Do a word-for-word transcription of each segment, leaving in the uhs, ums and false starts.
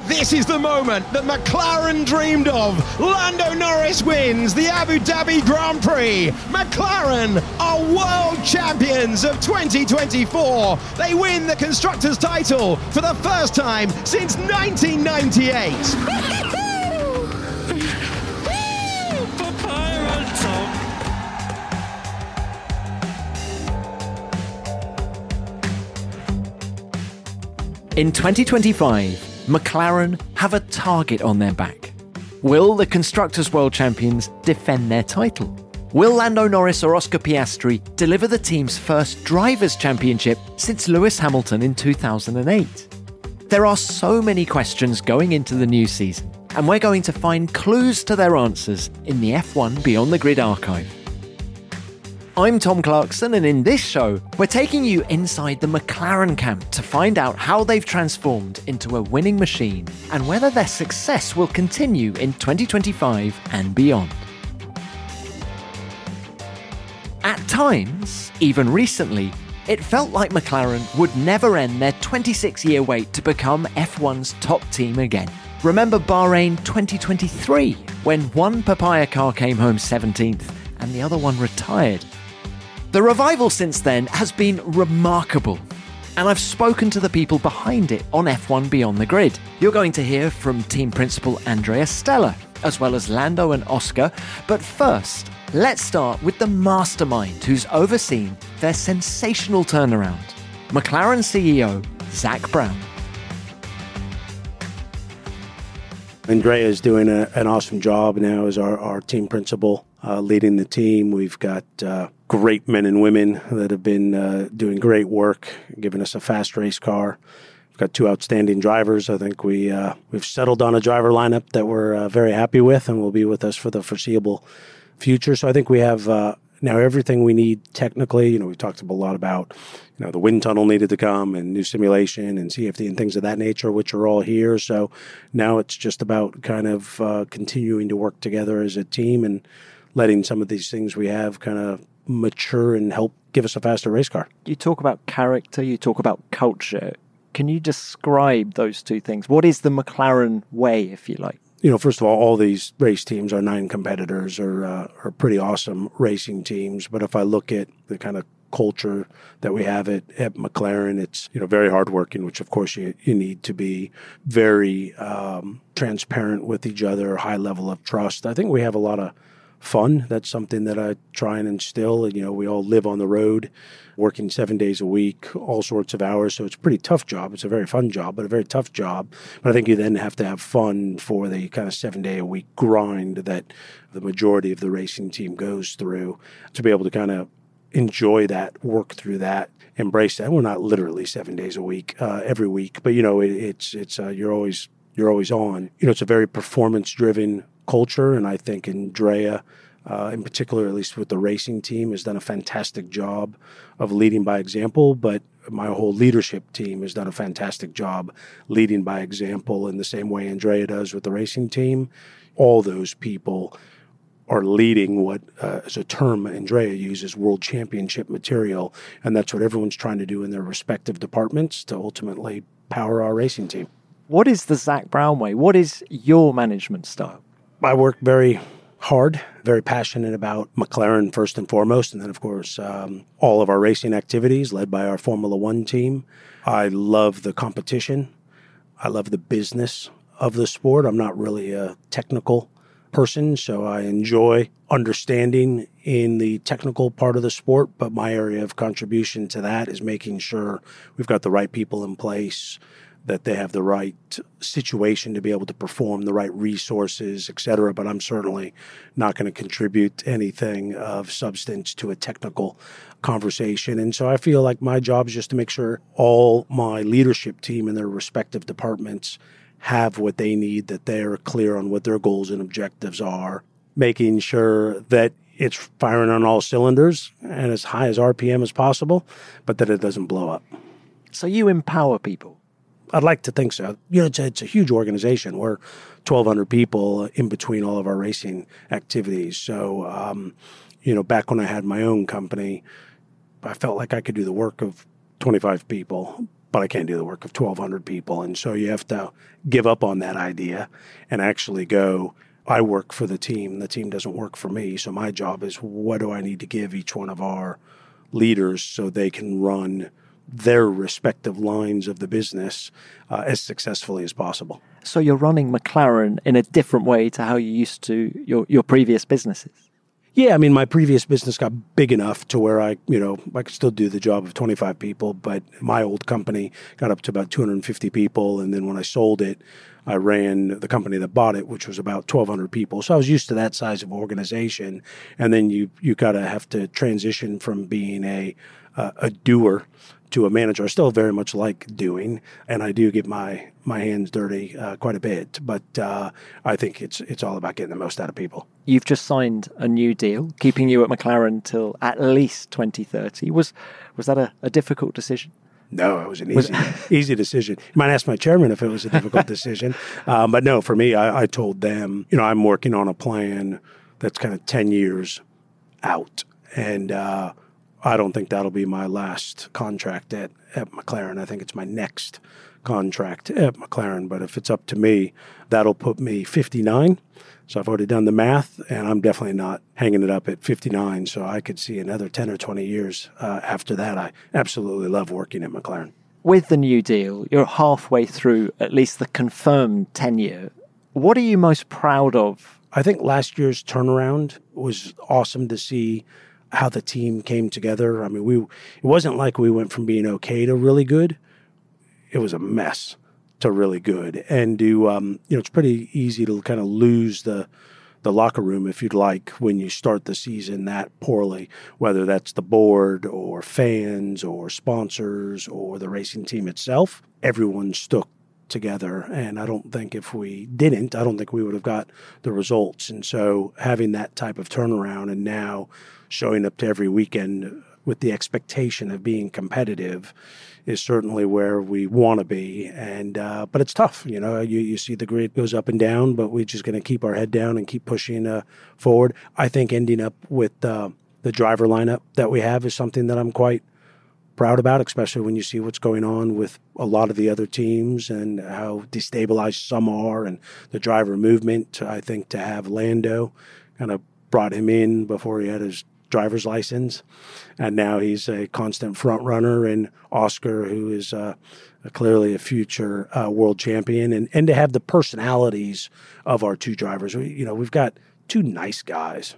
This is the moment that McLaren dreamed of. Lando Norris wins the Abu Dhabi Grand Prix. McLaren are world champions of twenty twenty-four. They win the Constructors' title for the first time since nineteen ninety-eight. In twenty twenty-five, McLaren have a target on their back. Will the Constructors' World Champions defend their title? Will Lando Norris or Oscar Piastri deliver the team's first Drivers' Championship since Lewis Hamilton in two thousand eight? There are so many questions going into the new season, and we're going to find clues to their answers in the F one Beyond the Grid archive. I'm Tom Clarkson, and in this show, we're taking you inside the McLaren camp to find out how they've transformed into a winning machine and whether their success will continue in twenty twenty-five and beyond. At times, even recently, it felt like McLaren would never end their twenty-six-year wait to become F one's top team again. Remember Bahrain twenty twenty-three, when one papaya car came home seventeenth and the other one retired. The revival since then has been remarkable, and I've spoken to the people behind it on F one Beyond the Grid. You're going to hear from team principal Andrea Stella, as well as Lando and Oscar, but first, let's start with the mastermind who's overseen their sensational turnaround, McLaren C E O Zak Brown. Andrea is doing a, an awesome job now as our, our team principal, uh, leading the team. We've got uh, great men and women that have been uh, doing great work, giving us a fast race car. We've got two outstanding drivers. I think we, uh, we've settled on a driver lineup that we're uh, very happy with and will be with us for the foreseeable future. So I think we have uh, now everything we need technically. You know, we've talked a lot about, you know, the wind tunnel needed to come and new simulation and C F D and things of that nature, which are all here. So now it's just about kind of uh, continuing to work together as a team and letting some of these things we have kind of mature and help give us a faster race car. You talk about character, you talk about culture. Can you describe those two things? What is the McLaren way, if you like? You know, first of all, all these race teams, our nine competitors, are uh, are pretty awesome racing teams. But if I look at the kind of culture that we have at, at McLaren, it's, you know, very hardworking, which of course you, you need to be, very um, transparent with each other, high level of trust. I think we have a lot of fun. That's something that I try and instill. And, you know, we all live on the road, working seven days a week, all sorts of hours. So it's a pretty tough job. It's a very fun job, but a very tough job. But I think you then have to have fun for the kind of seven day a week grind that the majority of the racing team goes through, to be able to kind of enjoy that, work through that, embrace that. We're not literally seven days a week, uh, every week, but, you know, it, it's, it's, uh, you're always, you're always on. You know, it's a very performance driven culture. And I think Andrea, uh, in particular, at least with the racing team, has done a fantastic job of leading by example. But my whole leadership team has done a fantastic job leading by example in the same way Andrea does with the racing team. All those people are leading what, uh, as a term Andrea uses, world championship material. And that's what everyone's trying to do in their respective departments to ultimately power our racing team. What is the Zak Brown way? What is your management style? I work very hard, very passionate about McLaren first and foremost, and then, of course, um, all of our racing activities led by our Formula One team. I love the competition. I love the business of the sport. I'm not really a technical person, so I enjoy understanding in the technical part of the sport, but my area of contribution to that is making sure we've got the right people in place, that they have the right situation to be able to perform, the right resources, et cetera. But I'm certainly not going to contribute anything of substance to a technical conversation. And so I feel like my job is just to make sure all my leadership team in their respective departments have what they need, that they're clear on what their goals and objectives are, making sure that it's firing on all cylinders and as high as R P M as possible, but that it doesn't blow up. So you empower people? I'd like to think so. You know, it's a, it's a huge organization. We're twelve hundred people in between all of our racing activities. So, um, you know, back when I had my own company, I felt like I could do the work of twenty-five people. but I can't do the work of twelve hundred people. And so you have to give up on that idea and actually go, I work for the team. The team doesn't work for me. So my job is, what do I need to give each one of our leaders so they can run their respective lines of the business uh, as successfully as possible. So you're running McLaren in a different way to how you used to your, your previous businesses? Yeah, I mean, my previous business got big enough to where I, you know, I could still do the job of twenty-five people, but my old company got up to about two hundred fifty people. And then when I sold it, I ran the company that bought it, which was about twelve hundred people. So I was used to that size of organization. And then you, you got to have to transition from being a, uh, a doer to a manager. I still very much like doing, and I do get my, my hands dirty uh, quite a bit, but uh, I think it's it's all about getting the most out of people. You've just signed a new deal, keeping you at McLaren till at least twenty thirty. Was was that a, a difficult decision? No, it was an easy easy decision. You might ask my chairman if it was a difficult decision, um, but no, for me, I, I told them, you know, I'm working on a plan that's kind of ten years out, and uh, I don't think that'll be my last contract at, at McLaren. I think it's my next contract at McLaren. But if it's up to me, that'll put me fifty-nine. So I've already done the math, and I'm definitely not hanging it up at fifty-nine. So I could see another ten or twenty years uh, after that. I absolutely love working at McLaren. With the new deal, you're halfway through at least the confirmed tenure. What are you most proud of? I think last year's turnaround was awesome to see how the team came together. I mean, we it wasn't like we went from being okay to really good. It was a mess to really good. And to, um, you know, it's pretty easy to kind of lose the the locker room, if you'd like, when you start the season that poorly, whether that's the board or fans or sponsors or the racing team itself. Everyone stuck together. And I don't think if we didn't, I don't think we would have got the results. And so having that type of turnaround and now showing up to every weekend with the expectation of being competitive is certainly where we want to be. And uh, but it's tough. You know, you, you see the grid goes up and down, but we're just going to keep our head down and keep pushing uh, forward. I think ending up with uh, the driver lineup that we have is something that I'm quite proud about, especially when you see what's going on with a lot of the other teams and how destabilized some are and the driver movement. I think to have Lando kind of brought him in before he had his driver's license, and now he's a constant front runner, and Oscar, who is uh, clearly a future uh, world champion, and, and to have the personalities of our two drivers. We, you know, we've got two nice guys.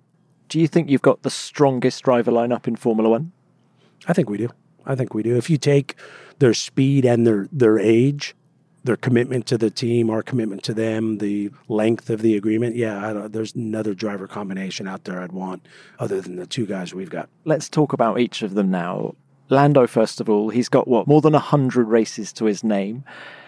Do you think you've got the strongest driver lineup in Formula One? I think we do. I think we do. If you take their speed and their, their age, their commitment to the team, our commitment to them, the length of the agreement, yeah, I don't, there's another driver combination out there I'd want other than the two guys we've got. Let's talk about each of them now. Lando, first of all, he's got, what, more than one hundred races to his name.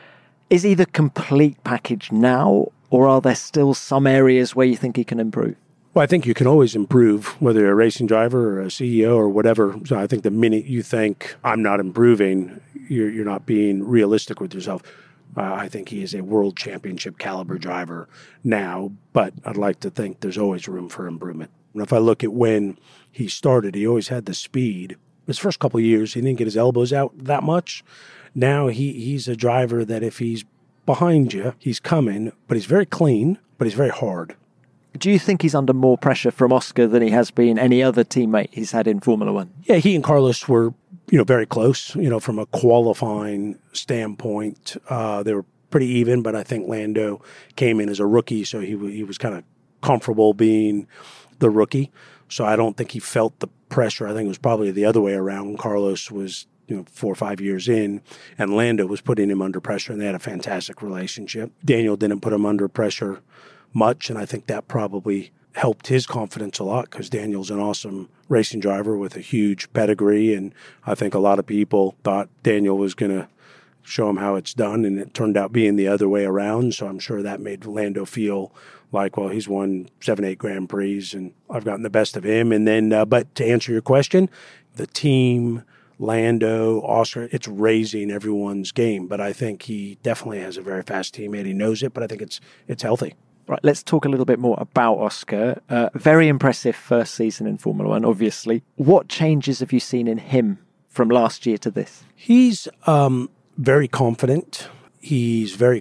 Is he the complete package now, or are there still some areas where you think he can improve? Well, I think you can always improve, whether you're a racing driver or a C E O or whatever. So I think the minute you think, I'm not improving, you're, you're not being realistic with yourself. Uh, I think he is a world championship caliber driver now, but I'd like to think there's always room for improvement. And if I look at when he started, he always had the speed. His first couple of years, he didn't get his elbows out that much. Now he, he's a driver that if he's behind you, he's coming, but he's very clean, but he's very hard. Do you think he's under more pressure from Oscar than he has been any other teammate he's had in Formula One? Yeah, he and Carlos were, you know, very close, you know, from a qualifying standpoint. Uh, they were pretty even, but I think Lando came in as a rookie, so he, he was kind of comfortable being the rookie. So I don't think he felt the pressure. I think it was probably the other way around. Carlos was, you know, four or five years in, and Lando was putting him under pressure, and they had a fantastic relationship. Daniel didn't put him under pressure much, and I think that probably helped his confidence a lot because Daniel's an awesome racing driver with a huge pedigree, and I think a lot of people thought Daniel was going to show him how it's done, and it turned out being the other way around, so I'm sure that made Lando feel like, well, he's won seven, eight Grand Prix, and I've gotten the best of him. And then, uh, but to answer your question, the team, Lando, Oscar, it's raising everyone's game, but I think he definitely has a very fast teammate. He knows it, but I think it's it's healthy. Right, let's talk a little bit more about Oscar. Uh, very impressive first season in Formula One, obviously. What changes have you seen in him from last year to this? He's um, very confident. He's very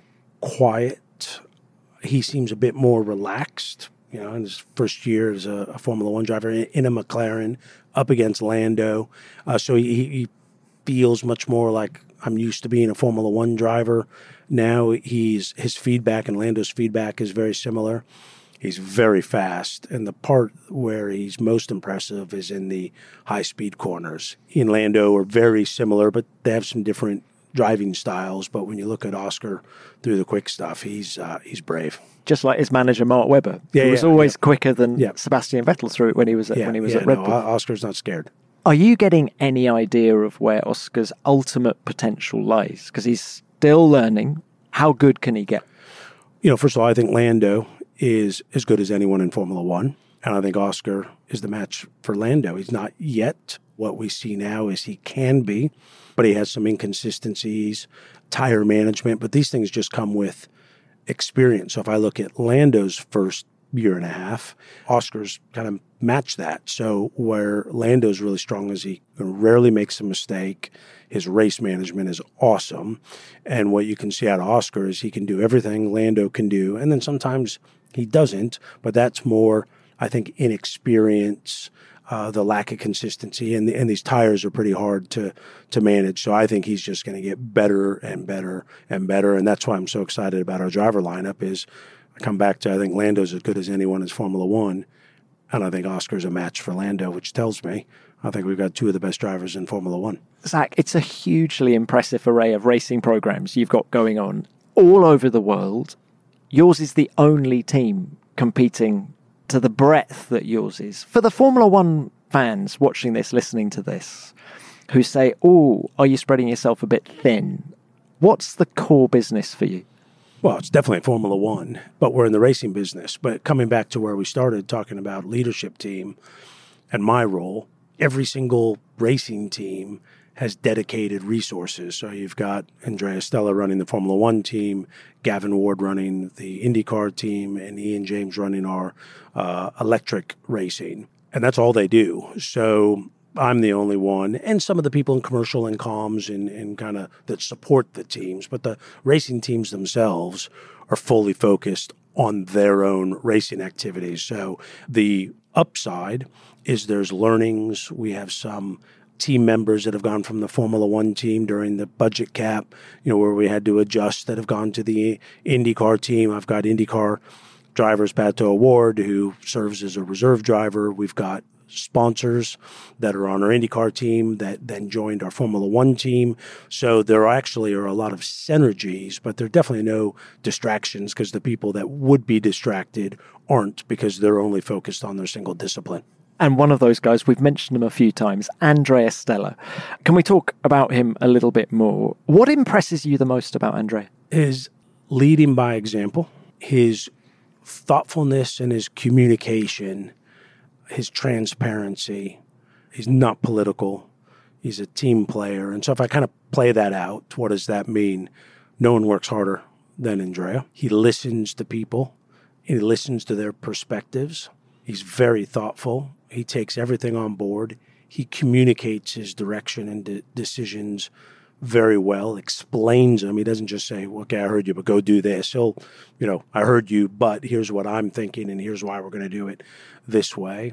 quiet. He seems a bit more relaxed. You know, in his first year as a, a Formula One driver in, in a McLaren up against Lando. Uh, so he, he feels much more like I'm used to being a Formula One driver. Now he's his feedback and Lando's feedback is very similar. He's very fast. And the part where he's most impressive is in the high-speed corners. He and Lando are very similar, but they have some different driving styles. But when you look at Oscar through the quick stuff, he's uh, he's brave. Just like his manager, Mark Webber. Yeah, he was yeah, always yeah. quicker than yeah. Sebastian Vettel through it when he was at, yeah, when he was yeah, at Red no, Bull. Oscar's not scared. Are you getting any idea of where Oscar's ultimate potential lies? Because he's still learning. How good can he get? You know, first of all, I think Lando is as good as anyone in Formula One. And I think Oscar is the match for Lando. He's not yet. What we see now is he can be, but he has some inconsistencies, tire management. But these things just come with experience. So if I look at Lando's first year and a half, Oscar's kind of matched that. So where Lando's really strong is he rarely makes a mistake. His race management is awesome. And what you can see out of Oscar is he can do everything Lando can do. And then sometimes he doesn't, but that's more, I think, inexperience, uh, the lack of consistency. And, the, and these tires are pretty hard to, to manage. So I think he's just going to get better and better and better. And that's why I'm so excited about our driver lineup is I come back to, I think Lando's as good as anyone in Formula One. And I think Oscar's a match for Lando, which tells me I think we've got two of the best drivers in Formula One. Zach, it's a hugely impressive array of racing programs you've got going on all over the world. Yours is the only team competing to the breadth that yours is. For the Formula One fans watching this, listening to this, who say, oh, are you spreading yourself a bit thin? What's the core business for you? Well, it's definitely Formula One, but we're in the racing business. But coming back to where we started talking about leadership team and my role, every single racing team has dedicated resources. So you've got Andrea Stella running the Formula One team, Gavin Ward running the IndyCar team, and Ian James running our uh, electric racing. And that's all they do. So I'm the only one, and some of the people in commercial and comms and, and kind of that support the teams. But the racing teams themselves are fully focused on their own racing activities. So the upside is there's learnings. We have some team members that have gone from the Formula One team during the budget cap, you know, where we had to adjust, that have gone to the IndyCar team. I've got IndyCar drivers, Pato Award, who serves as a reserve driver. We've got sponsors that are on our IndyCar team that then joined our Formula One team. So there actually are a lot of synergies, but there are definitely no distractions because the people that would be distracted aren't because they're only focused on their single discipline. And one of those guys, we've mentioned him a few times, Andrea Stella. Can we talk about him a little bit more? What impresses you the most about Andrea? His leading by example, his thoughtfulness and his communication, his transparency. He's not political. He's a team player. And so if I kind of play that out, what does that mean? No one works harder than Andrea. He listens to people. He listens to their perspectives. He's very thoughtful. He takes everything on board. He communicates his direction and de- decisions very well, explains them. He doesn't just say, okay, I heard you, but go do this. He'll, you know, I heard you, but here's what I'm thinking, and here's why we're going to do it this way.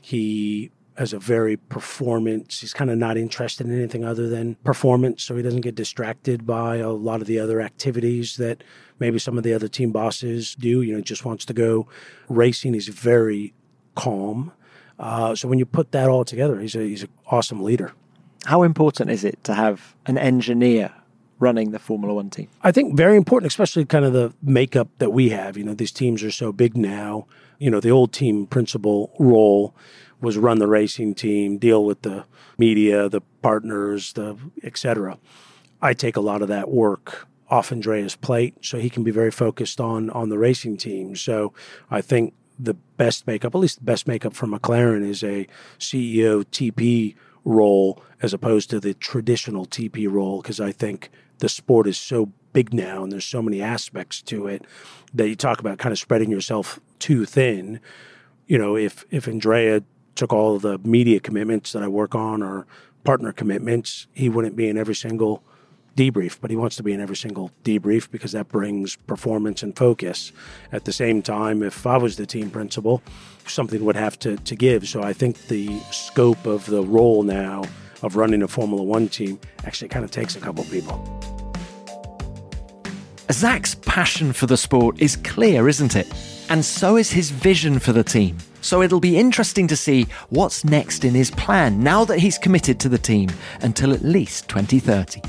He has a very performance. He's kind of not interested in anything other than performance, so he doesn't get distracted by a lot of the other activities that maybe some of the other team bosses do. You know, just wants to go racing. He's very calm. Uh, so when you put that all together, he's a, he's an awesome leader. How important is it to have an engineer running the Formula One team? I think very important, especially kind of the makeup that we have. You know, these teams are so big now. You know, the old team principal role was run the racing team, deal with the media, the partners, the et cetera. I take a lot of that work off Andrea's plate, so he can be very focused on on the racing team. So I think the best makeup, at least the best makeup for McLaren, is a C E O T P role as opposed to the traditional T P role, because I think the sport is so big now and there's so many aspects to it that you talk about kind of spreading yourself too thin. You know, if if Andrea took all of the media commitments that I work on, or partner commitments, he wouldn't be in every single debrief, but he wants to be in every single debrief because that brings performance and focus. At the same time, if I was the team principal, something would have to, to give. So I think the scope of the role now of running a Formula One team actually kind of takes a couple people. Zach's passion for the sport is clear, isn't it? And so is his vision for the team. So it'll be interesting to see what's next in his plan now that he's committed to the team until at least twenty thirty.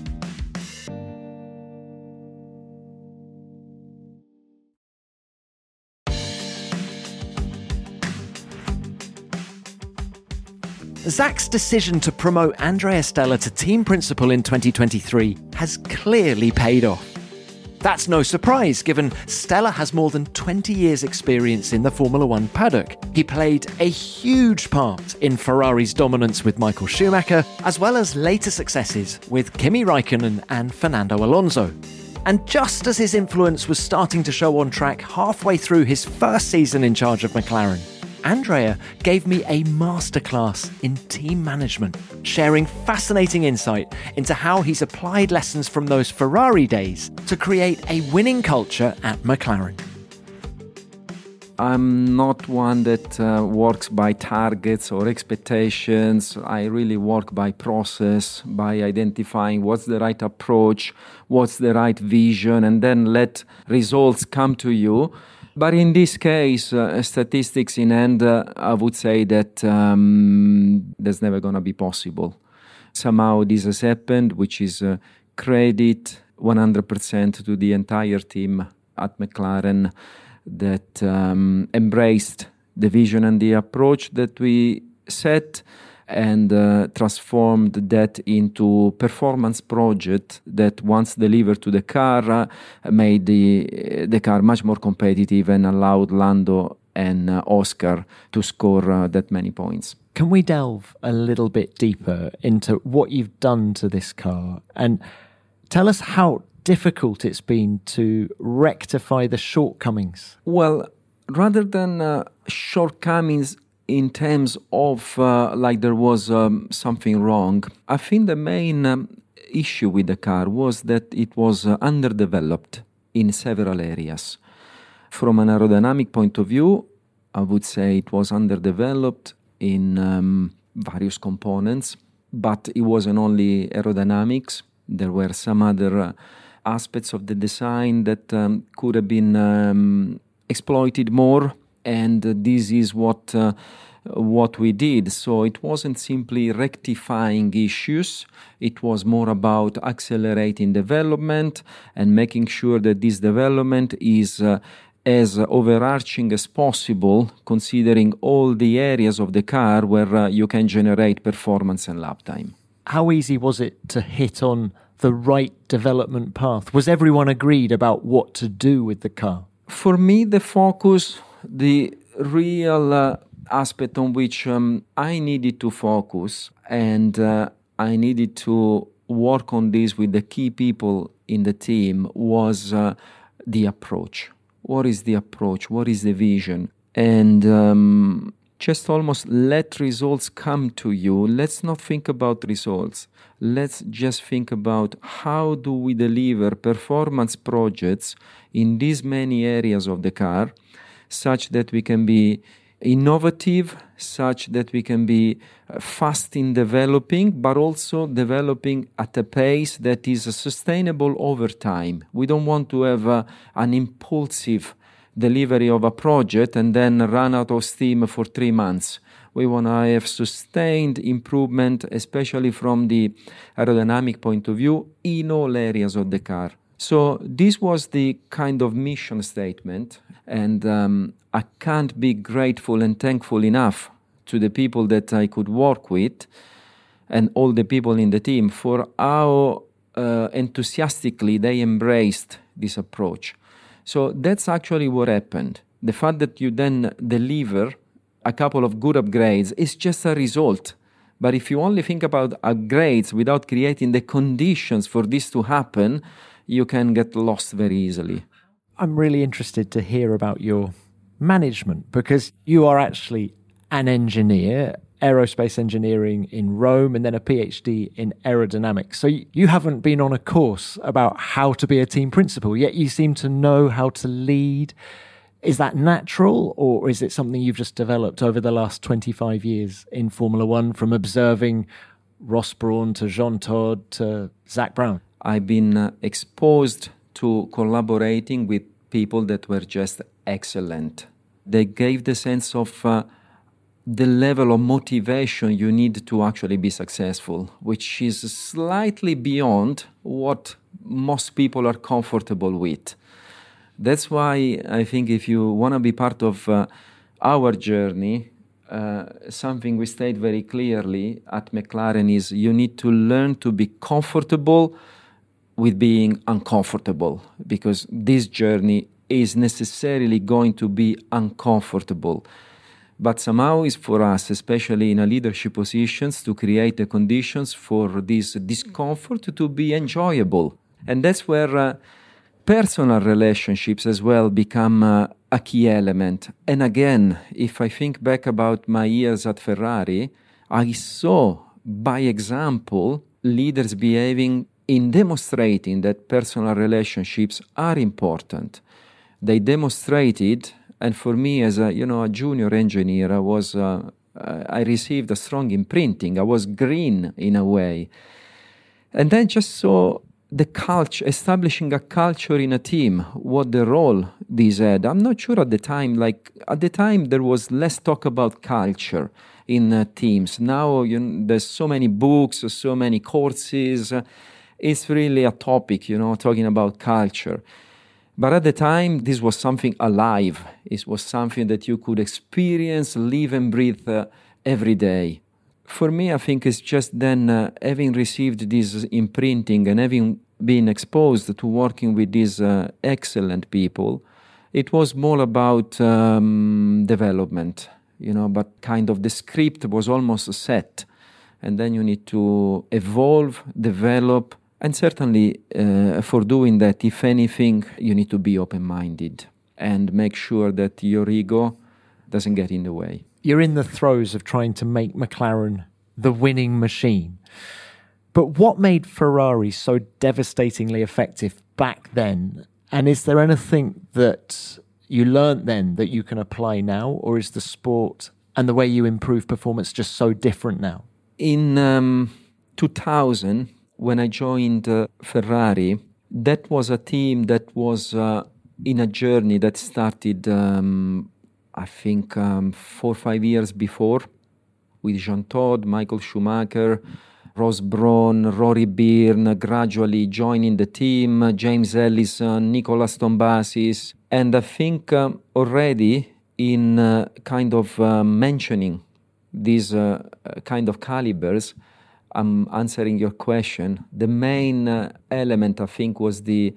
Zach's decision to promote Andrea Stella to team principal in twenty twenty-three has clearly paid off. That's no surprise, given Stella has more than twenty years' experience in the Formula One paddock. He played a huge part in Ferrari's dominance with Michael Schumacher, as well as later successes with Kimi Raikkonen and Fernando Alonso. And just as his influence was starting to show on track halfway through his first season in charge of McLaren, Andrea gave me a masterclass in team management, sharing fascinating insight into how he's applied lessons from those Ferrari days to create a winning culture at McLaren. I'm not one that uh, works by targets or expectations. I really work by process, by identifying what's the right approach, what's the right vision, and then let results come to you. But in this case, uh, statistics in hand, uh, I would say that um, that's never going to be possible. Somehow this has happened, which is uh, credit one hundred percent to the entire team at McLaren that um, embraced the vision and the approach that we set and uh, transformed that into performance project that once delivered to the car uh, made the the car much more competitive and allowed Lando and uh, Oscar to score uh, that many points. Can we delve a little bit deeper into what you've done to this car and tell us how difficult it's been to rectify the shortcomings? Well, rather than uh, shortcomings in terms of uh, like there was um, something wrong, I think the main um, issue with the car was that it was uh, underdeveloped in several areas. From an aerodynamic point of view, I would say it was underdeveloped in um, various components, but it wasn't only aerodynamics. There were some other uh, aspects of the design that um, could have been um, exploited more. And uh, this is what uh, what we did. So it wasn't simply rectifying issues. It was more about accelerating development and making sure that this development is uh, as overarching as possible, considering all the areas of the car where uh, you can generate performance and lap time. How easy was it to hit on the right development path? Was everyone agreed about what to do with the car? For me, the focus, the real uh, aspect on which um, I needed to focus and uh, I needed to work on this with the key people in the team was uh, the approach. What is the approach? What is the vision? And um, just almost let results come to you. Let's not think about results. Let's just think about how do we deliver performance projects in these many areas of the car, such that we can be innovative, such that we can be fast in developing, but also developing at a pace that is sustainable over time. We don't want to have uh, an impulsive delivery of a project and then run out of steam for three months. We want to have sustained improvement, especially from the aerodynamic point of view, in all areas of the car. So this was the kind of mission statement, and um, I can't be grateful and thankful enough to the people that I could work with and all the people in the team for how uh, enthusiastically they embraced this approach. So that's actually what happened. The fact that you then deliver a couple of good upgrades is just a result. But if you only think about upgrades without creating the conditions for this to happen, you can get lost very easily. I'm really interested to hear about your management, because you are actually an engineer aerospace engineering in Rome and then a PhD in aerodynamics. So you haven't been on a course about how to be a team principal, yet you seem to know how to lead. Is that natural, or is it something you've just developed over the last twenty-five years in Formula One, from observing Ross Brawn to Jean Todt to Zak Brown? I've been uh, exposed to collaborating with people that were just excellent. They gave the sense of uh, the level of motivation you need to actually be successful, which is slightly beyond what most people are comfortable with. That's why I think if you want to be part of uh, our journey, uh, something we state very clearly at McLaren is you need to learn to be comfortable with being uncomfortable, because this journey is necessarily going to be uncomfortable. But somehow it's for us, especially in a leadership positions, to create the conditions for this discomfort to be enjoyable. And that's where uh, personal relationships as well become uh, a key element. And again, if I think back about my years at Ferrari, I saw by example leaders behaving in demonstrating that personal relationships are important. They demonstrated, and for me as a you know a junior engineer, I was uh, I received a strong imprinting. I was green in a way, and then just saw the culture, establishing a culture in a team, what the role this had. I'm not sure at the time, like at the time there was less talk about culture in uh, teams. Now you know, there's so many books, so many courses. Uh, it's really a topic, you know, talking about culture. But at the time, this was something alive. It was something that you could experience, live and breathe uh, every day. For me, I think it's just then uh, having received this imprinting and having been exposed to working with these uh, excellent people, it was more about um, development, you know, but kind of the script was almost set. And then you need to evolve, develop, and certainly uh, for doing that, if anything, you need to be open-minded and make sure that your ego doesn't get in the way. You're in the throes of trying to make McLaren the winning machine. But what made Ferrari so devastatingly effective back then? And is there anything that you learned then that you can apply now? Or is the sport and the way you improve performance just so different now? In um, two thousand, when I joined uh, Ferrari, that was a team that was uh, in a journey that started, um, I think, um, four or five years before, with Jean Todt, Michael Schumacher, Ross Brawn, Rory Byrne, gradually joining the team, James Ellison, Nicolas Tombazis. And I think um, already in uh, kind of uh, mentioning these uh, kind of calibers, I'm answering your question. The main uh, element, I think, was the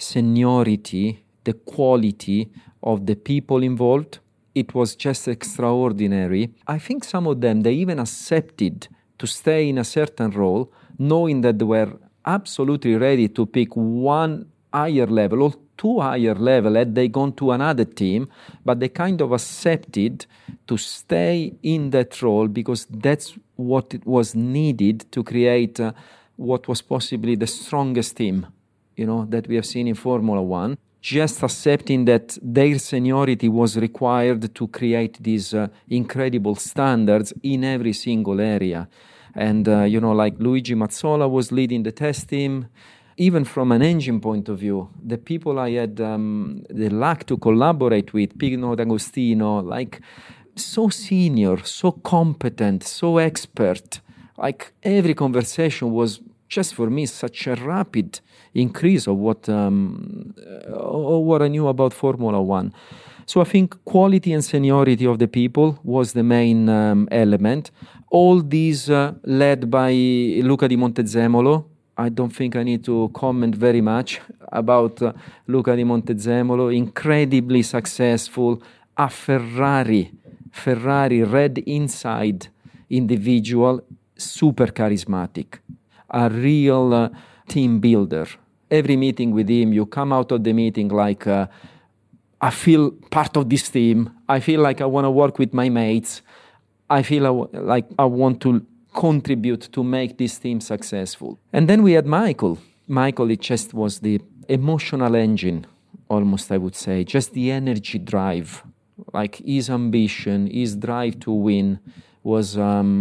seniority, the quality of the people involved. It was just extraordinary. I think some of them, they even accepted to stay in a certain role, knowing that they were absolutely ready to pick one higher level or two higher level had they gone to another team, but they kind of accepted to stay in that role because that's what it was needed to create uh, what was possibly the strongest team, you know, that we have seen in Formula One. Just accepting that their seniority was required to create these uh, incredible standards in every single area. And, uh, you know, like Luigi Mazzola was leading the test team. Even from an engine point of view, the people I had um, the luck to collaborate with, Pino D'Agostino, like so senior, so competent, so expert. Like every conversation was just for me such a rapid increase of what um, of what I knew about Formula One. So I think quality and seniority of the people was the main um, element. All these uh, led by Luca Di Montezemolo. I don't think I need to comment very much about uh, Luca Di Montezemolo. Incredibly successful, a Ferrari, Ferrari red inside individual, super charismatic, a real uh, team builder. Every meeting with him, you come out of the meeting like, uh, I feel part of this team. I feel like I want to work with my mates. I feel I w- like I want to contribute to make this team successful. And then we had Michael. Michael, it just was the emotional engine, almost I would say, just the energy drive, like his ambition, his drive to win was,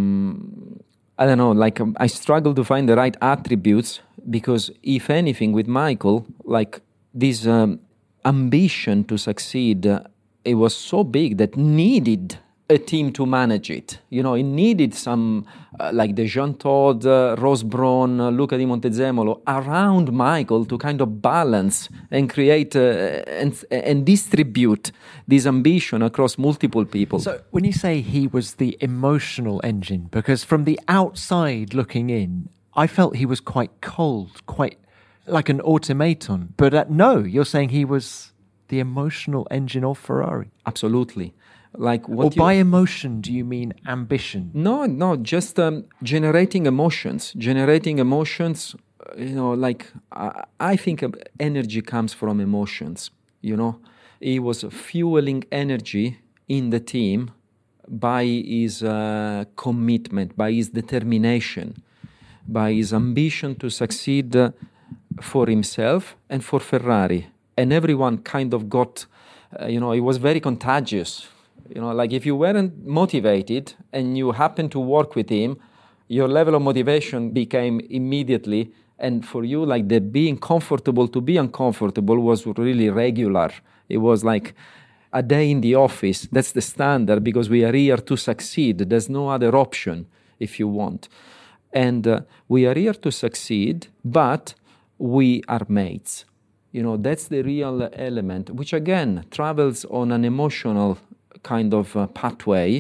um, I don't know, like um, I struggle to find the right attributes because if anything with Michael, like this um, ambition to succeed, uh, it was so big that needed a team to manage it. You know, it needed some, uh, like the Jean Todt, uh, Ross Brawn, uh, Luca Di Montezemolo, around Michael to kind of balance and create uh, and, and distribute this ambition across multiple people. So when you say he was the emotional engine, because from the outside looking in, I felt he was quite cold, quite like an automaton. But uh, no, you're saying he was the emotional engine of Ferrari. Absolutely. Like what or you, by emotion, do you mean ambition? No, no, just um, generating emotions. Generating emotions, you know, like I, I think energy comes from emotions, you know. He was fueling energy in the team by his uh, commitment, by his determination, by his ambition to succeed uh, for himself and for Ferrari. And everyone kind of got, uh, you know, it was very contagious. You know, like if you weren't motivated and you happened to work with him, your level of motivation became immediately, and for you, like the being comfortable to be uncomfortable was really regular. It was like a day in the office. That's the standard because we are here to succeed. There's no other option if you want. And uh, we are here to succeed, but we are mates. You know, that's the real element, which again travels on an emotional kind of uh, pathway.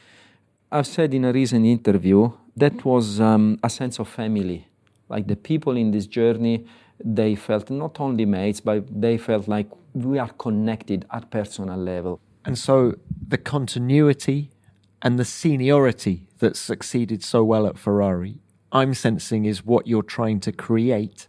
I've said in a recent interview that was um, a sense of family. Like the people in this journey, they felt not only mates, but they felt like we are connected at personal level. And so the continuity and the seniority that succeeded so well at Ferrari, I'm sensing is what you're trying to create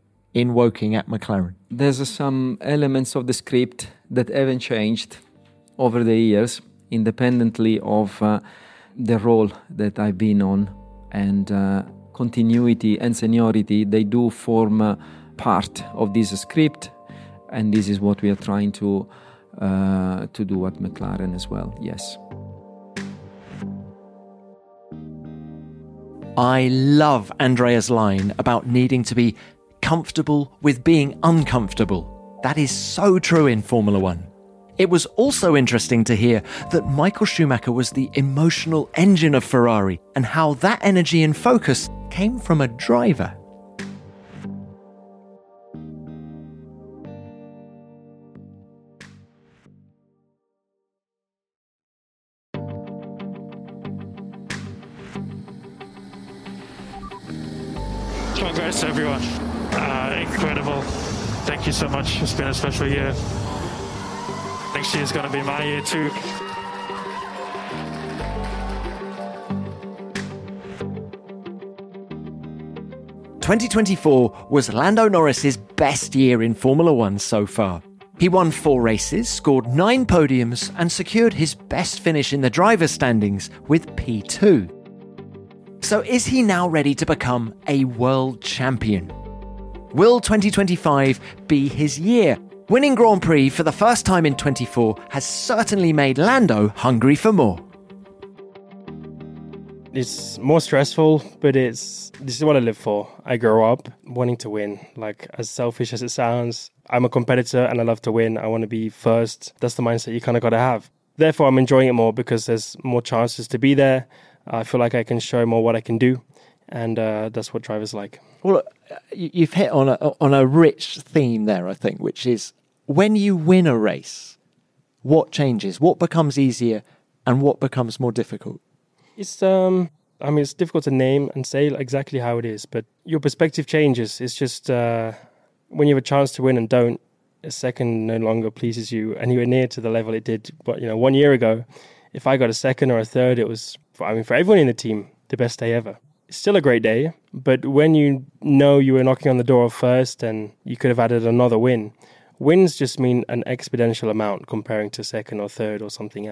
in Woking at McLaren. There's uh, some elements of the script that haven't changed over the years, independently of uh, the role that I've been on, and uh, continuity and seniority, they do form uh, part of this script, and this is what we are trying to uh, to do at McLaren as well, yes. I love Andrea's line about needing to be comfortable with being uncomfortable. That is so true in Formula One. It was also interesting to hear that Michael Schumacher was the emotional engine of Ferrari and how that energy and focus came from a driver. Congrats to everyone. Uh, incredible. Thank you so much. It's been a special year. Next year is going to be my year too. twenty twenty-four was Lando Norris's best year in Formula One so far. He won four races, scored nine podiums, and secured his best finish in the driver's standings with P two. So is he now ready to become a world champion? Will twenty twenty-five be his year? Winning Grand Prix for the first time in twenty-four has certainly made Lando hungry for more. It's more stressful, but it's this is what I live for. I grew up wanting to win. Like, as selfish as it sounds, I'm a competitor and I love to win. I want to be first. That's the mindset you kind of got to have. Therefore, I'm enjoying it more because there's more chances to be there. I feel like I can show more what I can do, and uh, that's what drivers like. Well, you've hit on a on a rich theme there, I think, which is when you win a race, what changes? What becomes easier and what becomes more difficult? It's um, I mean, it's difficult to name and say exactly how it is, but your perspective changes. It's just uh, when you have a chance to win and don't, a second no longer pleases you anywhere near to the level it did. But you know, one year ago, if I got a second or a third, it was, I mean, for everyone in the team, the best day ever. It's still a great day, but when you know you were knocking on the door of first and you could have added another win, wins just mean an exponential amount comparing to second or third or something else.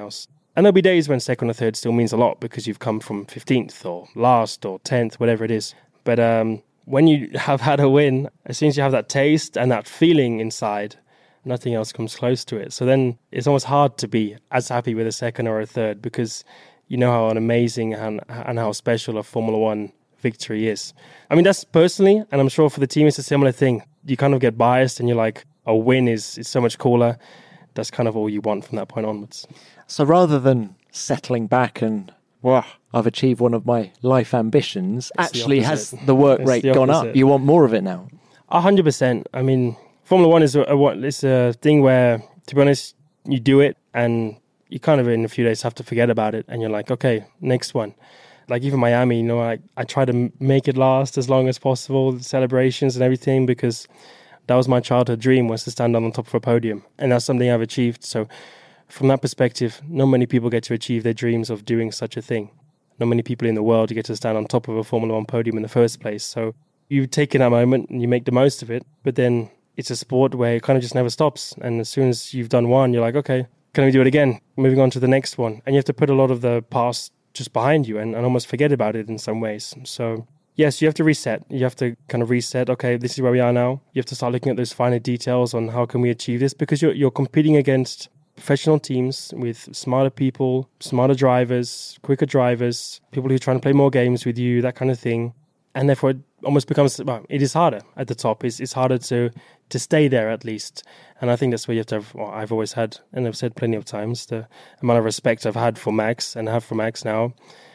And there'll be days when second or third still means a lot because you've come from fifteenth or last or tenth, whatever it is. But um, when you have had a win, as soon as you have that taste and that feeling inside, nothing else comes close to it. So then it's almost hard to be as happy with a second or a third because you know how amazing and, and how special a Formula One victory is. I mean, that's personally, and I'm sure for the team it's a similar thing. You kind of get biased and you're like, a win is, is so much cooler. That's kind of all you want from that point onwards. So rather than settling back and, wow, I've achieved one of my life ambitions, It's actually the has the work It's rate the gone up? opposite. You want more of it now? A hundred percent. I mean, Formula One is a, a, what- it's a thing where, to be honest, you do it and you kind of in a few days have to forget about it. And you're like, okay, next one. Like even Miami, you know, I, I try to m- make it last as long as possible, the celebrations and everything, because that was my childhood dream, was to stand on the top of a podium. And that's something I've achieved. So from that perspective, not many people get to achieve their dreams of doing such a thing. Not many people in the world get to stand on top of a Formula One podium in the first place. So you take in that moment and you make the most of it. But then it's a sport where it kind of just never stops. And as soon as you've done one, you're like, okay, can we do it again? Moving on to the next one. And you have to put a lot of the past just behind you and, and almost forget about it in some ways. So yes, you have to reset. You have to kind of reset. Okay, this is where we are now. You have to start looking at those finer details on how can we achieve this, because you're you're competing against professional teams with smarter people, smarter drivers, quicker drivers, people who are trying to play more games with you, that kind of thing. And therefore, it almost becomes, well, it is harder at the top. It's, it's harder to to stay there at least. And I think that's where you have to have, well, I've always had, and I've said plenty of times, the amount of respect I've had for Max and have for Max now,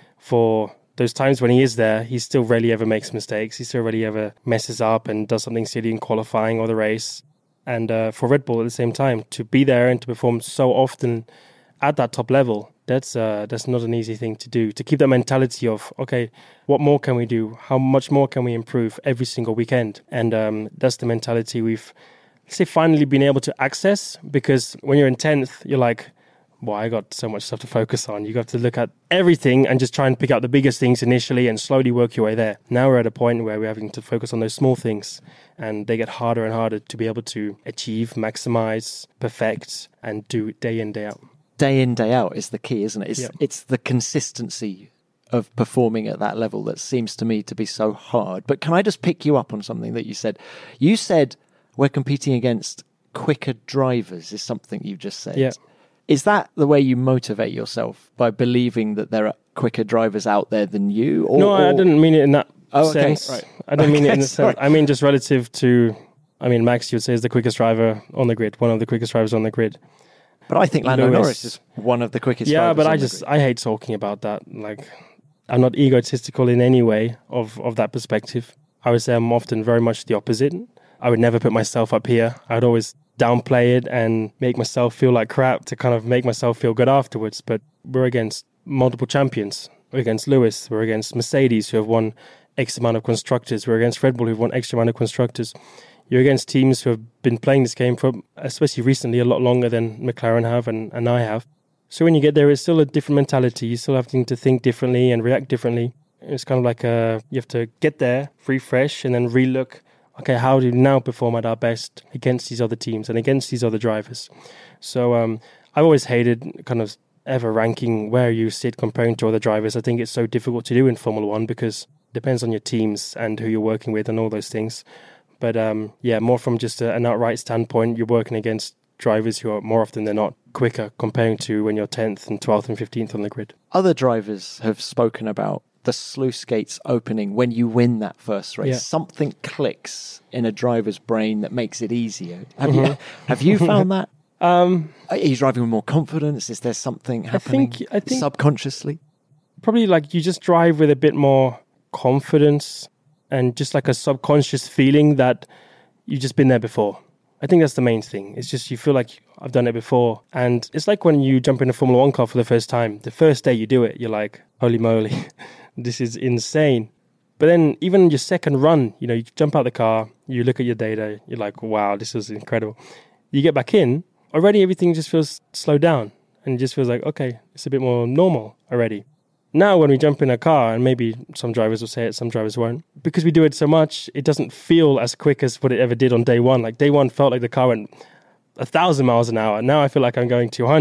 for those times when he is there, he still rarely ever makes mistakes. He still rarely ever messes up and does something silly in qualifying or the race. And uh, for Red Bull at the same time, to be there and to perform so often at that top level, that's uh, that's not an easy thing to do. To keep that mentality of, okay, what more can we do? How much more can we improve every single weekend? And um, that's the mentality we've, let's say, finally been able to access. Because when you're in tenth, you're like, well, I got so much stuff to focus on. You got to look at everything and just try and pick out the biggest things initially and slowly work your way there. Now we're at a point where we're having to focus on those small things, and they get harder and harder to be able to achieve, maximize, perfect, and do day in, day out. Day in, day out is the key, isn't it? It's, Yeah. it's the consistency of performing at that level that seems to me to be so hard. But can I just pick you up on something that you said? You said we're competing against quicker drivers is something you just said. Yeah. Is that the way you motivate yourself, by believing that there are quicker drivers out there than you? Or, no, I or- didn't mean it in that Oh, okay, sense. right. I didn't mean it Okay, in the sorry. sense. I mean just relative to, I mean, Max, you would say, is the quickest driver on the grid, one of the quickest drivers on the grid. But I think Lando Lewis. Norris is one of the quickest Yeah, drivers but on I the just, grid. I hate talking about that. Like, I'm not egotistical in any way of, of that perspective. I would say I'm often very much the opposite. I would never put myself up here. I'd always downplay it and make myself feel like crap to kind of make myself feel good afterwards. But we're against multiple champions. We're against Lewis. We're against Mercedes, who have won X amount of constructors. We're against Red Bull, who've won X amount of constructors. You're against teams who have been playing this game for, especially recently, a lot longer than McLaren have and, and I have. So when you get there, it's still a different mentality. You still have to think differently and react differently. It's kind of like a, you have to get there, refresh, and then relook. Okay, how do we now perform at our best against these other teams and against these other drivers? So um, I've always hated kind of ever ranking where you sit comparing to other drivers. I think it's so difficult to do in Formula One because it depends on your teams and who you're working with and all those things. But um, yeah, more from just a, an outright standpoint, you're working against drivers who are more often than not quicker comparing to when you're tenth and twelfth and fifteenth on the grid. Other drivers have spoken about the sluice gates opening when you win that first race. Yeah. Something clicks in a driver's brain that makes it easier. Have you have you found that? Um, Are you driving with more confidence? Is there something happening think- I think- subconsciously? probably like you just drive with a bit more confidence and just like a subconscious feeling that you've just been there before. I think that's the main thing. It's just you feel like I've done it before. And it's like when you jump in a Formula One car for the first time. The first day you do it, you're like, holy moly, this is insane. But then even your second run, you know, you jump out the car, you look at your data, you're like, wow, this is incredible. You get back in, already everything just feels slowed down. And it just feels like, okay, it's a bit more normal already. Now, when we jump in a car, and maybe some drivers will say it, some drivers won't, because we do it so much, it doesn't feel as quick as what it ever did on day one. Like day one felt like the car went a thousand miles an hour. Now I feel like I'm going two hundred.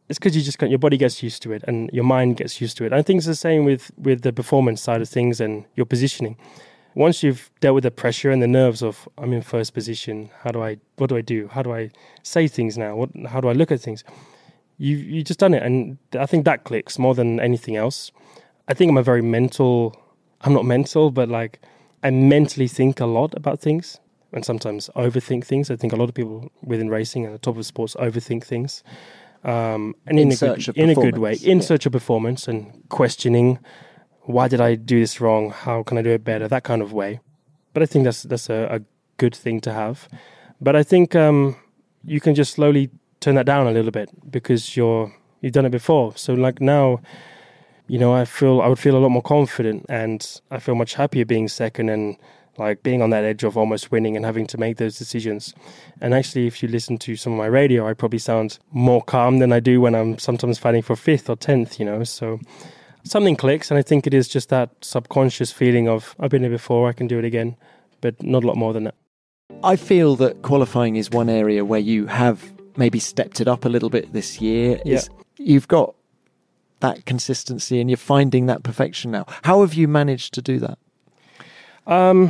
it's because you just your body gets used to it and your mind gets used to it. I think it's the same with, with the performance side of things and your positioning. Once you've dealt with the pressure and the nerves of I'm in first position, how do I, what do I do? How do I say things now? What, how do I look at things? You you just done it, and I think that clicks more than anything else. I think I'm a very mental. I'm not mental, but like I mentally think a lot about things, and sometimes overthink things. I think a lot of people within racing and the top of sports overthink things, um, and in, in a search good, of in a good way, in yeah. search of performance and questioning. Why did I do this wrong? How can I do it better? That kind of way. But I think that's that's a, a good thing to have. But I think um, you can just slowly turn that down a little bit because you're you've done it before. So like now, you know, I feel I would feel a lot more confident, and I feel much happier being second and like being on that edge of almost winning and having to make those decisions. And actually, if you listen to some of my radio, I probably sound more calm than I do when I'm sometimes fighting for fifth or tenth. You know, so. Something clicks, and I think it is just that subconscious feeling of, I've been here before, I can do it again, but not a lot more than that. I feel that qualifying is one area where you have maybe stepped it up a little bit this year. Yeah. Is you've got that consistency and you're finding that perfection now. How have you managed to do that? Um,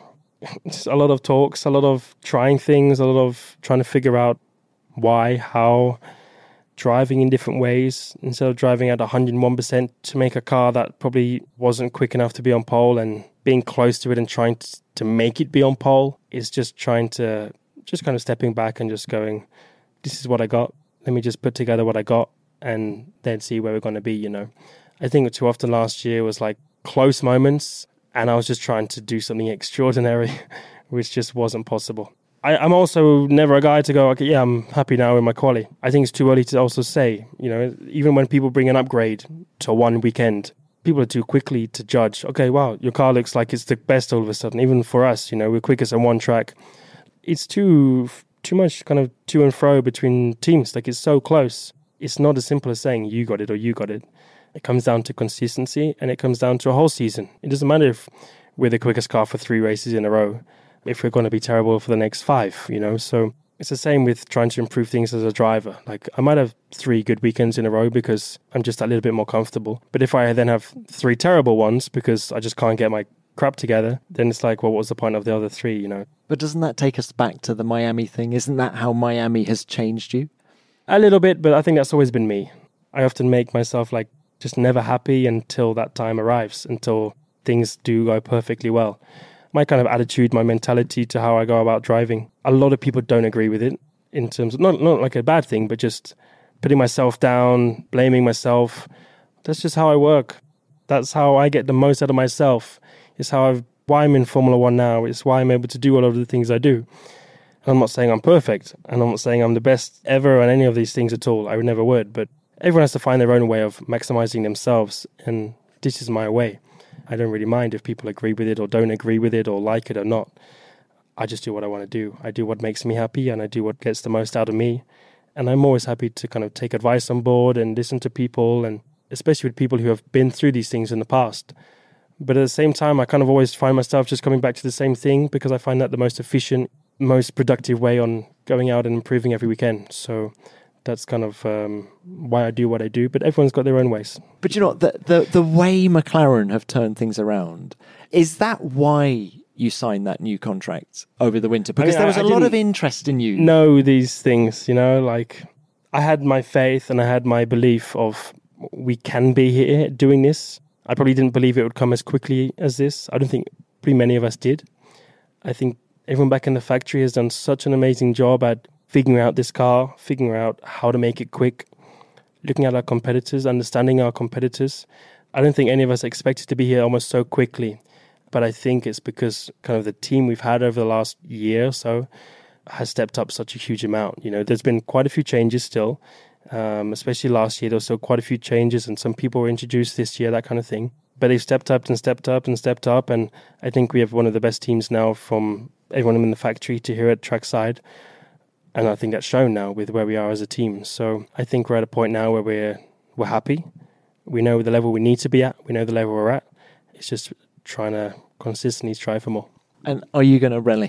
just a lot of talks, a lot of trying things, a lot of trying to figure out why, how... driving in different ways instead of driving at one hundred one percent to make a car that probably wasn't quick enough to be on pole, and being close to it and trying to, to make it be on pole is just trying to just kind of stepping back and just going, this is what I got. Let me just put together what I got and then see where we're going to be, you know. I think too often last year was like close moments and I was just trying to do something extraordinary, which just wasn't possible. I, I'm also never a guy to go, okay, yeah, I'm happy now with my quali. I think it's too early to also say, you know, even when people bring an upgrade to one weekend, people are too quickly to judge, okay, wow, your car looks like it's the best all of a sudden. Even for us, you know, we're quickest on one track. It's too too much kind of to and fro between teams. Like, it's so close. It's not as simple as saying you got it or you got it. It comes down to consistency, and it comes down to a whole season. It doesn't matter if we're the quickest car for three races in a row, if we're going to be terrible for the next five, you know. So it's the same with trying to improve things as a driver. Like, I might have three good weekends in a row because I'm just a little bit more comfortable. But if I then have three terrible ones because I just can't get my crap together, then it's like, well, what's the point of the other three, you know? But doesn't that take us back to the Miami thing? Isn't that how Miami has changed you? A little bit, but I think that's always been me. I often make myself like just never happy until that time arrives, until things do go perfectly well. My kind of attitude, my mentality to how I go about driving, a lot of people don't agree with it in terms of, not, not like a bad thing, but just putting myself down, blaming myself. That's just how I work. That's how I get the most out of myself. It's how I've, why I'm in Formula One now. It's why I'm able to do a lot of the things I do. And I'm not saying I'm perfect, and I'm not saying I'm the best ever on any of these things at all. I would never would, but everyone has to find their own way of maximizing themselves, and this is my way. I don't really mind if people agree with it or don't agree with it or like it or not. I just do what I want to do. I do what makes me happy, and I do what gets the most out of me. And I'm always happy to kind of take advice on board and listen to people, and especially with people who have been through these things in the past. But at the same time, I kind of always find myself just coming back to the same thing because I find that the most efficient, most productive way on going out and improving every weekend. So that's kind of um, why I do what I do, but everyone's got their own ways. But you know, the, the the way McLaren have turned things around, is that why you signed that new contract over the winter? Because I mean, there was I, a I lot of interest in you. Know these things, you know, like I had my faith and I had my belief of we can be here doing this. I probably didn't believe it would come as quickly as this. I don't think pretty many of us did. I think everyone back in the factory has done such an amazing job at figuring out this car, figuring out how to make it quick, looking at our competitors, understanding our competitors. I don't think any of us expected to be here almost so quickly, but I think it's because kind of the team we've had over the last year or so has stepped up such a huge amount. You know, there's been quite a few changes still, um, especially last year. There was still quite a few changes, and some people were introduced this year, that kind of thing. But they've stepped up and stepped up and stepped up, and I think we have one of the best teams now from everyone in the factory to here at trackside. And I think that's shown now with where we are as a team. So I think we're at a point now where we're we're happy. We know the level we need to be at. We know the level we're at. It's just trying to consistently strive for more. And are you going to relish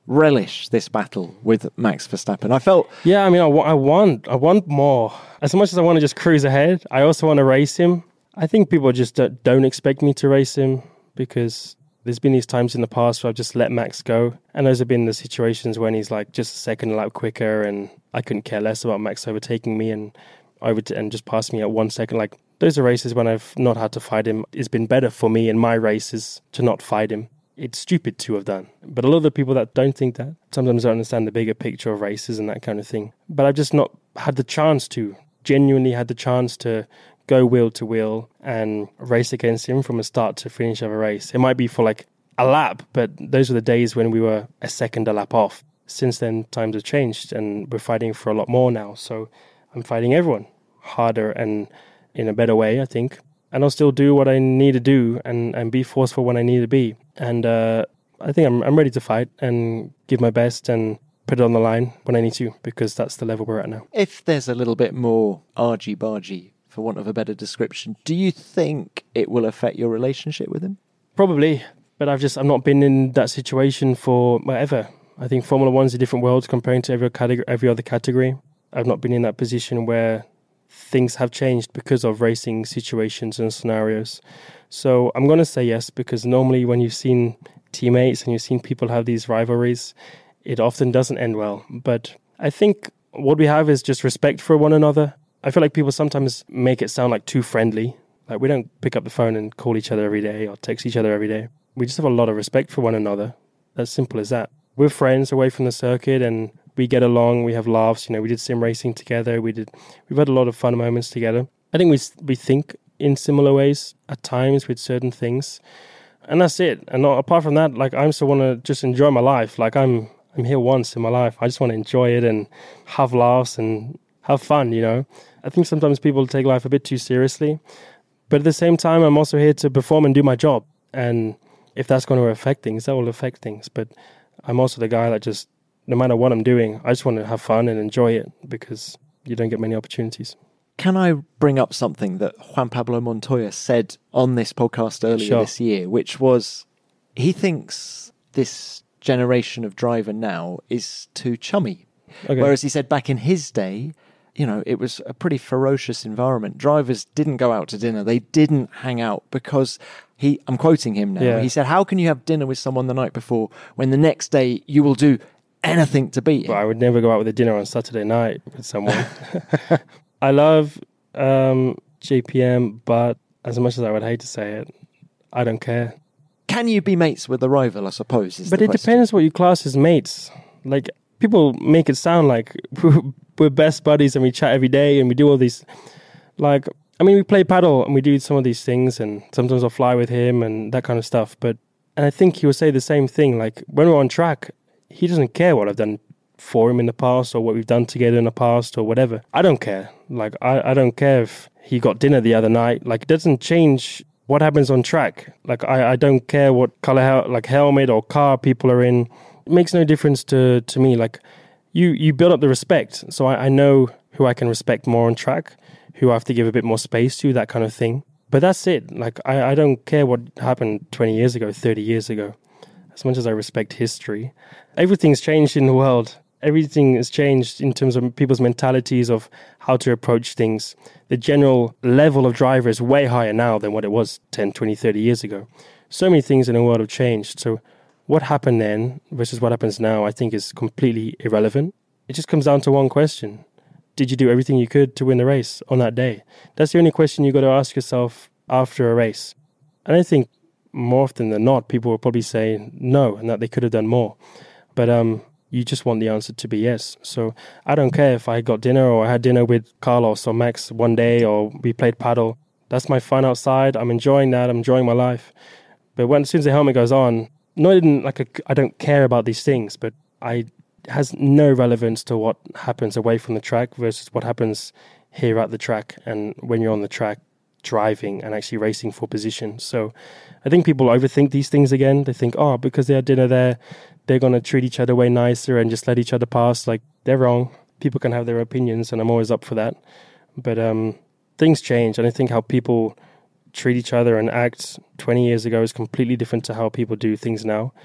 relish this battle with Max Verstappen? I felt... Yeah, I mean, I, wa- I want I want more. As much as I want to just cruise ahead, I also want to race him. I think people just don't, don't expect me to race him because there's been these times in the past where I've just let Max go. And those have been the situations when he's like just a second lap quicker and I couldn't care less about Max overtaking me and over to, and just passing me at one second. Like, those are races when I've not had to fight him. It's been better for me in my races to not fight him. It's stupid to have done. But a lot of the people that don't think that sometimes don't understand the bigger picture of races and that kind of thing. But I've just not had the chance to, genuinely had the chance to go wheel to wheel and race against him from a start to finish of a race. It might be for like a lap, but those were the days when we were a second a lap off. Since then, times have changed and we're fighting for a lot more now. So I'm fighting everyone harder and in a better way, I think. And I'll still do what I need to do and, and be forceful when I need to be. And uh, I think I'm I'm ready to fight and give my best and put it on the line when I need to, because that's the level we're at now. If there's a little bit more argy-bargy, for want of a better description, do you think it will affect your relationship with him? Probably, but I've just I've not been in that situation for whatever. I think Formula One's a different world comparing to every category, every other category. I've not been in that position where things have changed because of racing situations and scenarios. So I'm going to say yes, because normally when you've seen teammates and you've seen people have these rivalries, it often doesn't end well. But I think what we have is just respect for one another. I feel like people sometimes make it sound like too friendly. Like, we don't pick up the phone and call each other every day or text each other every day. We just have a lot of respect for one another. As simple as that. We're friends away from the circuit and we get along, we have laughs, you know, we did sim racing together, we did, we've had a lot of fun moments together. I think we we think in similar ways at times with certain things, and that's it. And not, apart from that, like, I still want to just enjoy my life. Like, I'm I'm here once in my life. I just want to enjoy it and have laughs and have fun, you know. I think sometimes people take life a bit too seriously, but at the same time, I'm also here to perform and do my job. And if that's going to affect things, that will affect things. But I'm also the guy that just, no matter what I'm doing, I just want to have fun and enjoy it, because you don't get many opportunities. Can I bring up something that Juan Pablo Montoya said on this podcast earlier Sure. this year, which was he thinks this generation of driver now is too chummy. Okay. Whereas he said back in his day, you know, it was a pretty ferocious environment. Drivers didn't go out to dinner. They didn't hang out because he, I'm quoting him now, Yeah. he said, how can you have dinner with someone the night before when the next day you will do anything to beat him? But I would never go out with a dinner on Saturday night with someone. I love um, J P M, but as much as I would hate to say it, I don't care. Can you be mates with a rival, I suppose, is But the it question. depends what you class as mates. Like, people make it sound like we're best buddies and we chat every day and we do all these, like, I mean, we play paddle and we do some of these things, and sometimes I'll fly with him and that kind of stuff. But, and I think he would say the same thing. Like, when we're on track, he doesn't care what I've done for him in the past or what we've done together in the past or whatever. I don't care. Like, I, I don't care if he got dinner the other night. Like, it doesn't change what happens on track. Like, I, I don't care what color, hel- like, helmet or car people are in. It makes no difference to, to me. Like, you, you build up the respect. So I, I know who I can respect more on track, who I have to give a bit more space to, that kind of thing. But that's it. Like, I, I don't care what happened twenty years ago, thirty years ago. As much as I respect history, everything's changed in the world. Everything has changed in terms of people's mentalities of how to approach things. The general level of driver is way higher now than what it was ten, twenty, thirty years ago. So many things in the world have changed. So what happened then versus what happens now, I think, is completely irrelevant. It just comes down to one question. Did you do everything you could to win the race on that day? That's the only question you got to ask yourself after a race. And I think more often than not, people will probably say no, and that they could have done more. But um, you just want the answer to be yes. So I don't care if I got dinner or I had dinner with Carlos or Max one day or we played paddle. That's my fun outside. I'm enjoying that. I'm enjoying my life. But when as soon as the helmet goes on, not even like a, I don't care about these things, but I it has no relevance to what happens away from the track versus what happens here at the track and when you're on the track driving and actually racing for position. So I think people overthink these things again. They think, oh, because they had dinner there, they're going to treat each other way nicer and just let each other pass. Like, they're wrong. People can have their opinions, and I'm always up for that. But um, things change, and I think how people treat each other and act twenty years ago is completely different to how people do things now.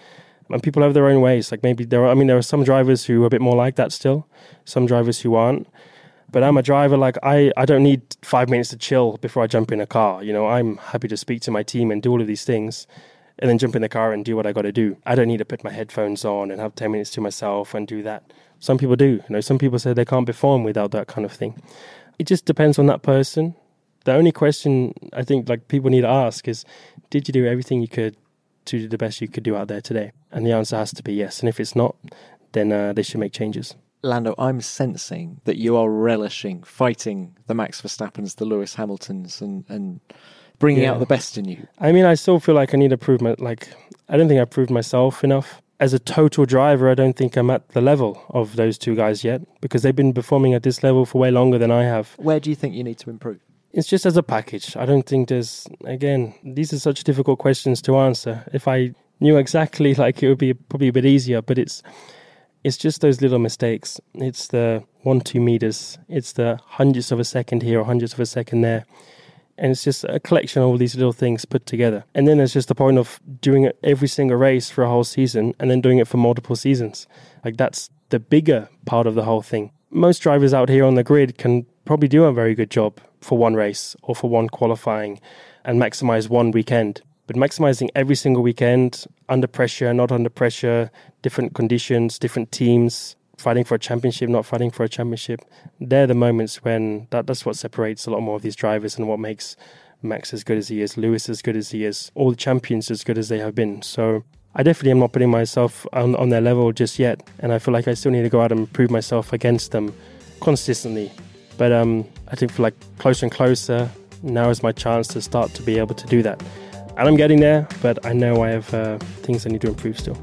And people have their own ways. Like maybe there are, I mean, there are some drivers who are a bit more like that still, some drivers who aren't. But I'm a driver, like I, I don't need five minutes to chill before I jump in a car. You know, I'm happy to speak to my team and do all of these things and then jump in the car and do what I got to do. I don't need to put my headphones on and have ten minutes to myself and do that. Some people do. You know, some people say they can't perform without that kind of thing. It just depends on that person. The only question I think like people need to ask is, did you do everything you could to do the best you could do out there today? And the answer has to be yes. And if it's not, then uh, they should make changes. Lando, I'm sensing that you are relishing fighting the Max Verstappens, the Lewis Hamiltons, and, and bringing yeah. out the best in you. I mean, I still feel like I need to prove my, like, I don't think I've proved myself enough. As a total driver, I don't think I'm at the level of those two guys yet, because they've been performing at this level for way longer than I have. Where do you think you need to improve? It's just as a package. I don't think there's, again, these are such difficult questions to answer. If I knew exactly, like, it would be probably a bit easier, but it's it's just those little mistakes. It's the one, two meters. It's the hundredths of a second here or hundredths of a second there. And it's just a collection of all these little things put together. And then there's just the point of doing it every single race for a whole season and then doing it for multiple seasons. Like that's the bigger part of the whole thing. Most drivers out here on the grid can probably do a very good job for one race or for one qualifying and maximize one weekend. But maximizing every single weekend, under pressure, not under pressure, different conditions, different teams, fighting for a championship, not fighting for a championship, they're the moments when that, that's what separates a lot more of these drivers and what makes Max as good as he is, Lewis as good as he is, all the champions as good as they have been. So I definitely am not putting myself on, on their level just yet. And I feel like I still need to go out and prove myself against them consistently. But um, I think for like closer and closer, now is my chance to start to be able to do that. And I'm getting there, but I know I have uh, things I need to improve still.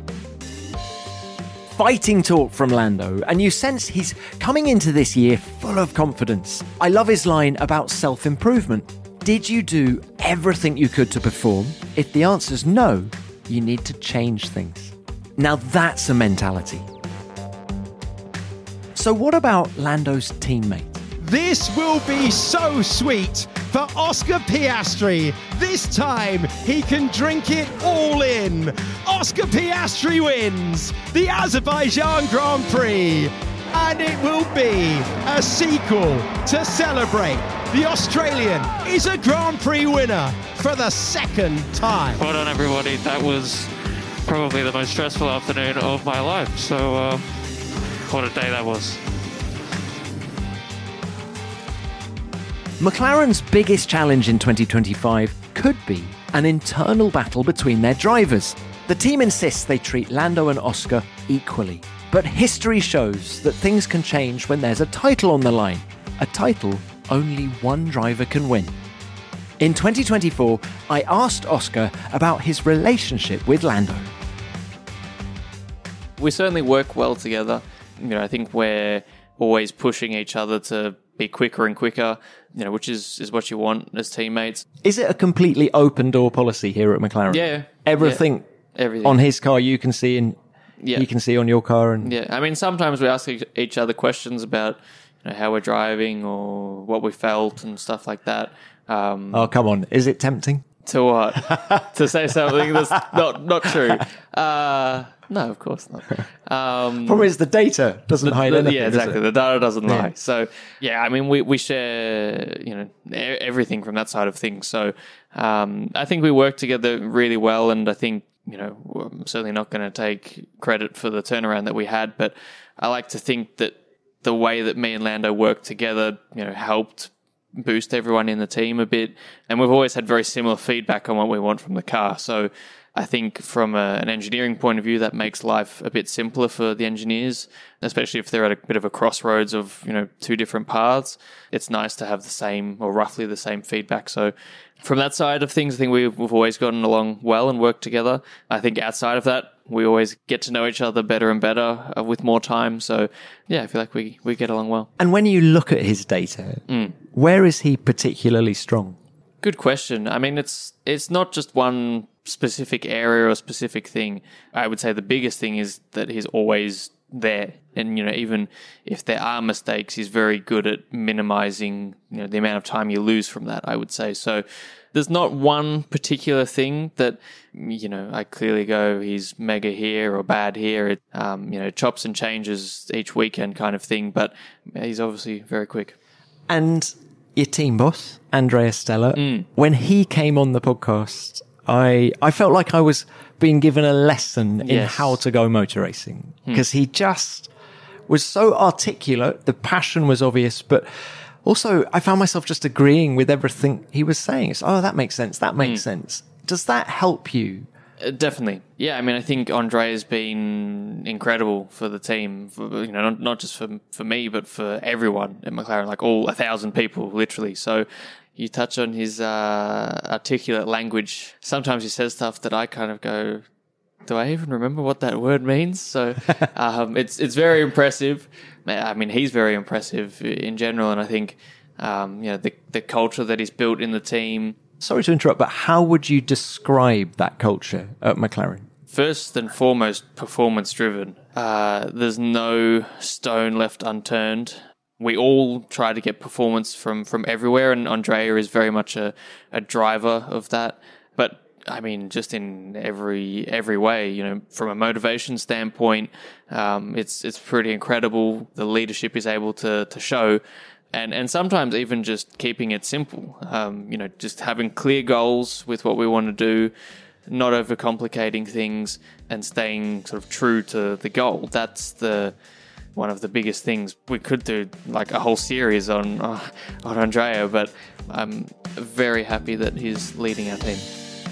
Fighting talk from Lando, and you sense he's coming into this year full of confidence. I love his line about self-improvement. Did you do everything you could to perform? If the answer's no, you need to change things. Now that's a mentality. So what about Lando's teammate? This will be so sweet for Oscar Piastri. This time he can drink it all in. Oscar Piastri wins the Azerbaijan Grand Prix. And it will be a sequel to celebrate. The Australian is a Grand Prix winner for the second time. Well done, everybody. That was probably the most stressful afternoon of my life. So uh, what a day that was. McLaren's biggest challenge in twenty twenty-five could be an internal battle between their drivers. The team insists they treat Lando and Oscar equally. But history shows that things can change when there's a title on the line. A title only one driver can win. In twenty twenty-four, I asked Oscar about his relationship with Lando. We certainly work well together. You know, I think we're always pushing each other to be quicker and quicker, you know, which is, is what you want as teammates. Is it a completely open door policy here at McLaren? Yeah. Everything, yeah, everything. On his car you can see and yeah. you can see on your car. And yeah, I mean, sometimes we ask each other questions about, you know, how we're driving or what we felt and stuff like that. Um, oh, come on. Is it tempting? To what? To say something that's not, not true. Uh, no, of course not. Um, Problem is the data doesn't the, hide the, anything. Yeah, exactly. The data doesn't yeah. lie. So, yeah, I mean, we, we share, you know, everything from that side of things. So, um, I think we work together really well. And I think, you know, I'm certainly not going to take credit for the turnaround that we had. But I like to think that the way that me and Lando worked together, you know, helped boost everyone in the team a bit. And we've always had very similar feedback on what we want from the car. So I think from a, an engineering point of view, that makes life a bit simpler for the engineers, especially if they're at a bit of a crossroads of, you know, two different paths. It's nice to have the same or roughly the same feedback. So from that side of things, I think we've, we've always gotten along well and worked together. I think outside of that, we always get to know each other better and better uh, with more time. So, yeah, I feel like we, we get along well. And when you look at his data, mm. where is he particularly strong? Good question. I mean, it's it's not just one specific area or specific thing. I would say the biggest thing is that he's always there. And, you know, even if there are mistakes, he's very good at minimizing, you know, the amount of time you lose from that, I would say. So there's not one particular thing that, you know, I clearly go, he's mega here or bad here. It, um, you know, chops and changes each weekend kind of thing. But he's obviously very quick. And your team boss, Andrea Stella, Mm. when he came on the podcast, I I felt like I was being given a lesson in Yes. how to go motor racing, because he just was so articulate. The passion was obvious, but also I found myself just agreeing with everything he was saying. It's, oh, that makes sense. That makes sense. Does that help you? Uh, definitely. Yeah, I mean, I think Andre has been incredible for the team, for, you know, not, not just for for me, but for everyone at McLaren, like all a thousand people, literally. So you touch on his uh, articulate language. Sometimes he says stuff that I kind of go, do I even remember what that word means? So um, it's it's very impressive. I mean, he's very impressive in general, and I think um, you know the the culture that he's built in the team. Sorry to interrupt, but how would you describe that culture at McLaren? First and foremost, performance driven. Uh, there's no stone left unturned. We all try to get performance from, from everywhere, and Andrea is very much a, a driver of that. But I mean, just in every every way, you know, from a motivation standpoint, um, it's it's pretty incredible. The leadership is able to to show, and and sometimes even just keeping it simple. Um, you know, just having clear goals with what we want to do, not overcomplicating things, and staying sort of true to the goal. That's the one of the biggest things. We could do like a whole series on uh, on Andrea, but I'm very happy that he's leading our team.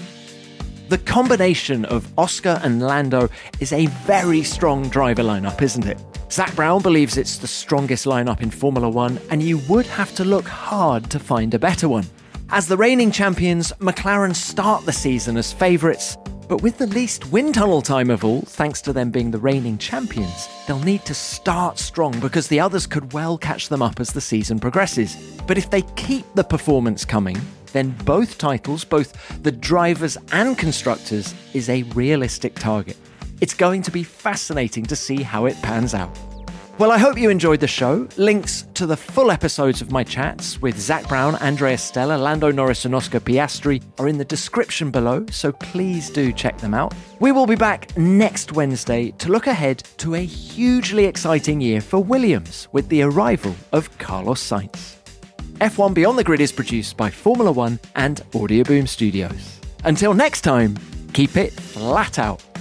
The combination of Oscar and Lando is a very strong driver lineup, isn't it? Zak Brown believes it's the strongest lineup in Formula One, and you would have to look hard to find a better one. As the reigning champions, McLaren start the season as favourites, but with the least wind tunnel time of all, thanks to them being the reigning champions, they'll need to start strong because the others could well catch them up as the season progresses. But if they keep the performance coming, then both titles, both the drivers and constructors, is a realistic target. It's going to be fascinating to see how it pans out. Well, I hope you enjoyed the show. Links to the full episodes of my chats with Zak Brown, Andrea Stella, Lando Norris and Oscar Piastri are in the description below, so please do check them out. We will be back next Wednesday to look ahead to a hugely exciting year for Williams with the arrival of Carlos Sainz. F one Beyond the Grid is produced by Formula One and Audio Boom Studios. Until next time, keep it flat out.